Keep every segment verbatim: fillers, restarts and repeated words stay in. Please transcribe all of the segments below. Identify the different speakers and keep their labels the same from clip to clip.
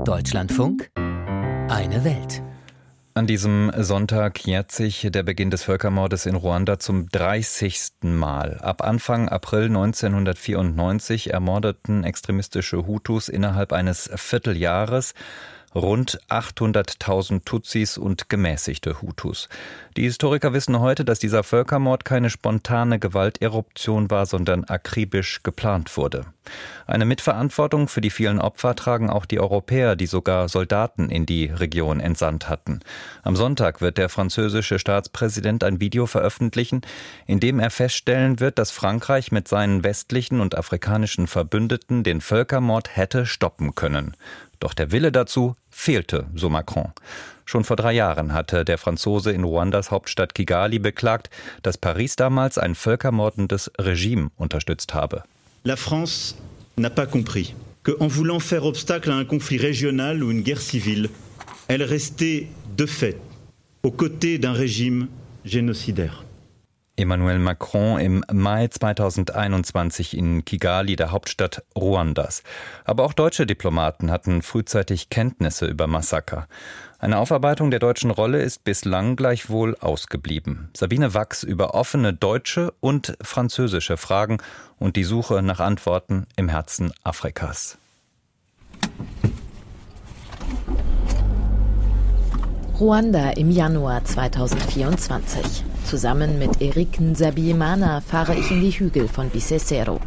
Speaker 1: Deutschlandfunk, eine Welt.
Speaker 2: An diesem Sonntag jährt sich der Beginn des Völkermordes in Ruanda zum dreißigsten Mal. Ab Anfang April neunzehnhundertvierundneunzig ermordeten extremistische Hutus innerhalb eines Vierteljahres rund achthunderttausend Tutsis und gemäßigte Hutus. Die Historiker wissen heute, dass dieser Völkermord keine spontane Gewalteruption war, sondern akribisch geplant wurde. Eine Mitverantwortung für die vielen Opfer tragen auch die Europäer, die sogar Soldaten in die Region entsandt hatten. Am Sonntag wird der französische Staatspräsident ein Video veröffentlichen, in dem er feststellen wird, dass Frankreich mit seinen westlichen und afrikanischen Verbündeten den Völkermord hätte stoppen können. Doch der Wille dazu fehlte, so Macron. Schon vor drei Jahren hatte der Franzose in Ruandas Hauptstadt Kigali beklagt, dass Paris damals ein völkermordendes Regime unterstützt habe.
Speaker 3: La France n'a pas compris que en voulant faire obstacle à un conflit régional ou une guerre civile, elle restait de fait aux côtés d'un régime génocidaire.
Speaker 2: Emmanuel Macron im Mai zweitausendeinundzwanzig in Kigali, der Hauptstadt Ruandas. Aber auch deutsche Diplomaten hatten frühzeitig Kenntnisse über Massaker. Eine Aufarbeitung der deutschen Rolle ist bislang gleichwohl ausgeblieben. Sabine Wachs über offene deutsche und französische Fragen und die Suche nach Antworten im Herzen Afrikas.
Speaker 4: Ruanda im Januar zweitausendvierundzwanzig. Zusammen mit Eric Nzabimana fahre ich in die Hügel von Bisesero.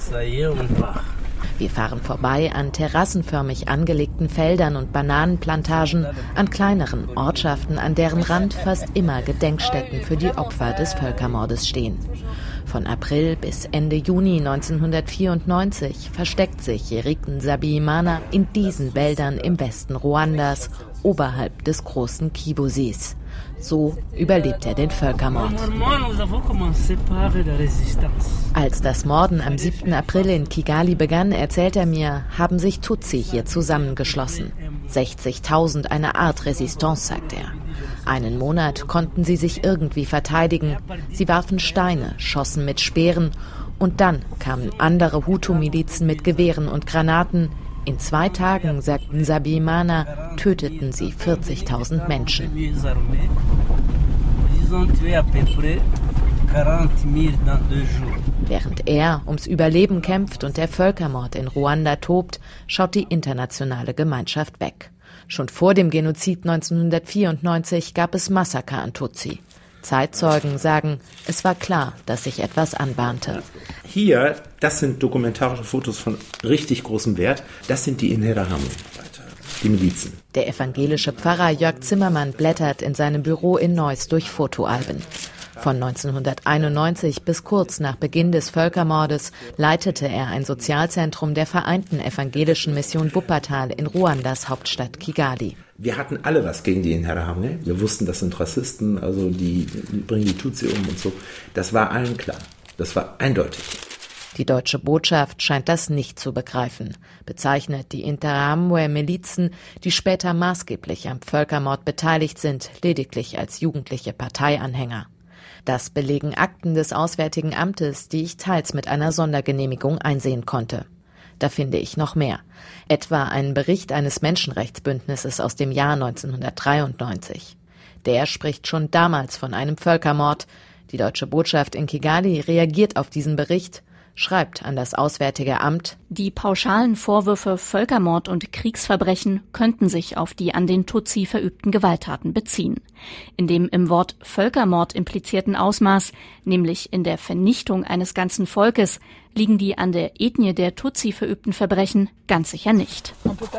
Speaker 4: Wir fahren vorbei an terrassenförmig angelegten Feldern und Bananenplantagen, an kleineren Ortschaften, an deren Rand fast immer Gedenkstätten für die Opfer des Völkermordes stehen. Von April bis Ende Juni neunzehnhundertvierundneunzig versteckt sich Eric Nzabimana in diesen Wäldern im Westen Ruandas, oberhalb des großen Kivu-Sees. So überlebt er den Völkermord. Als das Morden am siebten April in Kigali begann, erzählt er mir, haben sich Tutsi hier zusammengeschlossen. sechzigtausend, eine Art Resistance, sagt er. Einen Monat konnten sie sich irgendwie verteidigen. Sie warfen Steine, schossen mit Speeren und dann kamen andere Hutu-Milizen mit Gewehren und Granaten. In zwei Tagen, sagt Nzabimana, töteten sie vierzigtausend Menschen. Während er ums Überleben kämpft und der Völkermord in Ruanda tobt, schaut die internationale Gemeinschaft weg. Schon vor dem Genozid neunzehnhundertvierundneunzig gab es Massaker an Tutsi. Zeitzeugen sagen, es war klar, dass sich etwas anbahnte.
Speaker 5: Hier, das sind dokumentarische Fotos von richtig großem Wert. Das sind die Interahamwe, die Milizen.
Speaker 4: Der evangelische Pfarrer Jörg Zimmermann blättert in seinem Büro in Neuss durch Fotoalben. Von neunzehnhunderteinundneunzig bis kurz nach Beginn des Völkermordes leitete er ein Sozialzentrum der Vereinten Evangelischen Mission Wuppertal in Ruandas Hauptstadt Kigali.
Speaker 5: Wir hatten alle was gegen die Interahamwe. Wir wussten, das sind Rassisten, also die bringen die Tutsi um und so. Das war allen klar. Das war eindeutig.
Speaker 4: Die deutsche Botschaft scheint das nicht zu begreifen, bezeichnet die Interahamwe-Milizen, die später maßgeblich am Völkermord beteiligt sind, lediglich als jugendliche Parteianhänger. Das belegen Akten des Auswärtigen Amtes, die ich teils mit einer Sondergenehmigung einsehen konnte. Da finde ich noch mehr. Etwa einen Bericht eines Menschenrechtsbündnisses aus dem Jahr neunzehnhundertdreiundneunzig. Der spricht schon damals von einem Völkermord. Die deutsche Botschaft in Kigali reagiert auf diesen Bericht, schreibt an das Auswärtige Amt:
Speaker 6: Die pauschalen Vorwürfe Völkermord und Kriegsverbrechen könnten sich auf die an den Tutsi verübten Gewalttaten beziehen. In dem im Wort Völkermord implizierten Ausmaß, nämlich in der Vernichtung eines ganzen Volkes, liegen die an der Ethnie der Tutsi verübten Verbrechen ganz sicher nicht.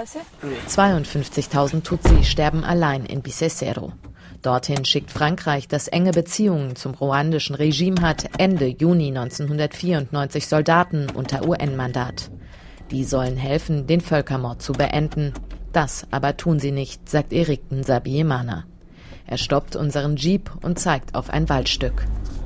Speaker 4: zweiundfünfzigtausend Tutsi sterben allein in Bisesero. Dorthin schickt Frankreich, das enge Beziehungen zum ruandischen Regime hat, Ende Juni neunzehnhundertvierundneunzig Soldaten unter U N-Mandat. Die sollen helfen, den Völkermord zu beenden. Das aber tun sie nicht, sagt Eric Nzabimana. Er stoppt unseren Jeep und zeigt auf ein Waldstück.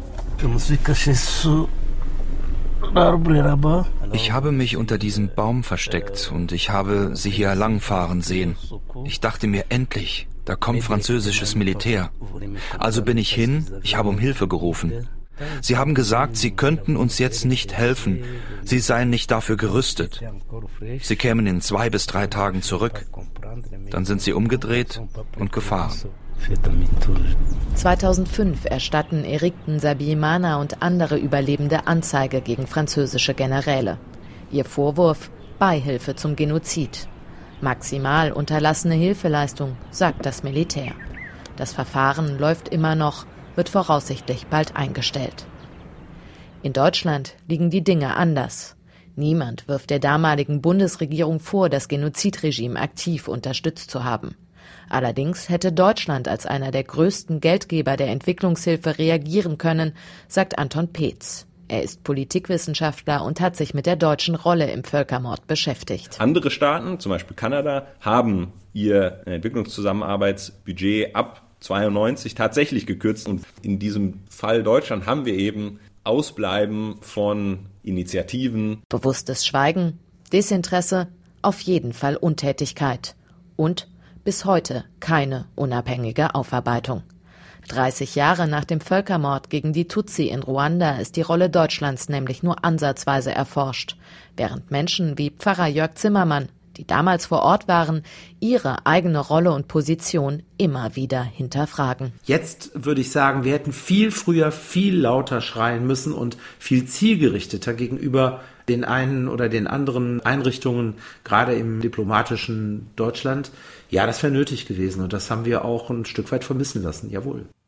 Speaker 7: Ich habe mich unter diesem Baum versteckt und ich habe sie hier langfahren sehen. Ich dachte mir, endlich, da kommt französisches Militär. Also bin ich hin, ich habe um Hilfe gerufen. Sie haben gesagt, sie könnten uns jetzt nicht helfen. Sie seien nicht dafür gerüstet. Sie kämen in zwei bis drei Tagen zurück. Dann sind sie umgedreht und gefahren.
Speaker 4: zweitausendfünf erstatten Eric Nsabyimana und andere Überlebende Anzeige gegen französische Generäle. Ihr Vorwurf: Beihilfe zum Genozid. Maximal unterlassene Hilfeleistung, sagt das Militär. Das Verfahren läuft immer noch, wird voraussichtlich bald eingestellt. In Deutschland liegen die Dinge anders. Niemand wirft der damaligen Bundesregierung vor, das Genozidregime aktiv unterstützt zu haben. Allerdings hätte Deutschland als einer der größten Geldgeber der Entwicklungshilfe reagieren können, sagt Anton Peetz. Er ist Politikwissenschaftler und hat sich mit der deutschen Rolle im Völkermord beschäftigt.
Speaker 8: Andere Staaten, zum Beispiel Kanada, haben ihr Entwicklungszusammenarbeitsbudget ab zweiundneunzig tatsächlich gekürzt. Und in diesem Fall Deutschland haben wir eben Ausbleiben von Initiativen.
Speaker 4: Bewusstes Schweigen, Desinteresse, auf jeden Fall Untätigkeit. Und bis heute keine unabhängige Aufarbeitung. dreißig Jahre nach dem Völkermord gegen die Tutsi in Ruanda ist die Rolle Deutschlands nämlich nur ansatzweise erforscht, während Menschen wie Pfarrer Jörg Zimmermann, die damals vor Ort waren, ihre eigene Rolle und Position immer wieder hinterfragen.
Speaker 5: Jetzt würde ich sagen, wir hätten viel früher, viel lauter schreien müssen und viel zielgerichteter gegenüber den einen oder den anderen Einrichtungen, gerade im diplomatischen Deutschland. Ja, das wäre nötig gewesen und das haben wir auch ein Stück weit vermissen lassen, jawohl.